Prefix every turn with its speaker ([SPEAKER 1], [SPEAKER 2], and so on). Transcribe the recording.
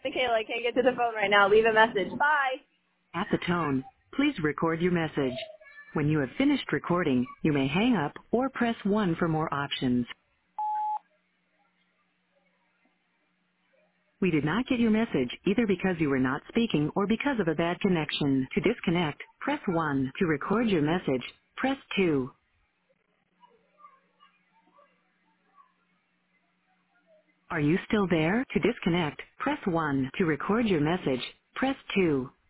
[SPEAKER 1] Michaela, I can't get to the phone right now. Leave a message. Bye.
[SPEAKER 2] At the tone, please record your message. When you have finished recording, you may hang up or press 1 for more options. We did not get your message either because you were not speaking or because of a bad connection. To disconnect, press 1. To record your message, press 2. Are you still there? To disconnect, press 1. To record your message, press 2.